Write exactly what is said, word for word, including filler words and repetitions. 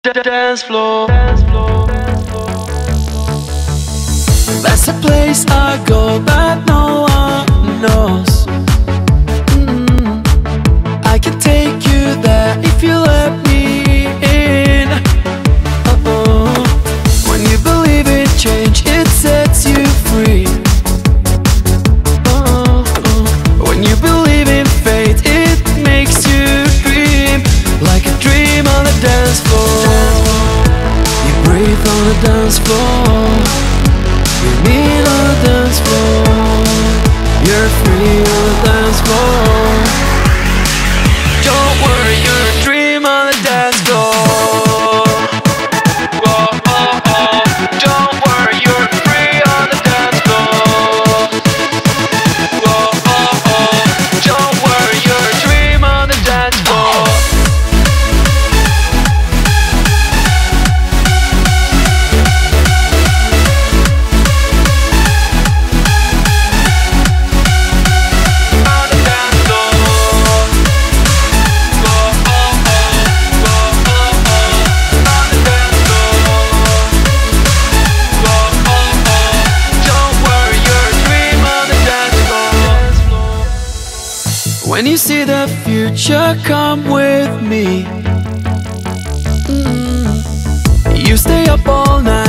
Dance floor. That's a place I go that no one knows. mm. I can take you there if you let me in. uh-oh. When you believe in change, it sets you free. uh-oh. When you believe in fate, it makes you dream like a dream on the dance floor. You breathe on the dance floor. You meet on the dance floor. You're free on the dance floor. Don't worry, you're a dream on the dance floor. Whoa, oh, oh. Don't worry, you're free on the dance floor. Whoa, oh, oh. Don't worry, you're a dream on the dance floor. When you see the future, come with me. mm. You stay up all night.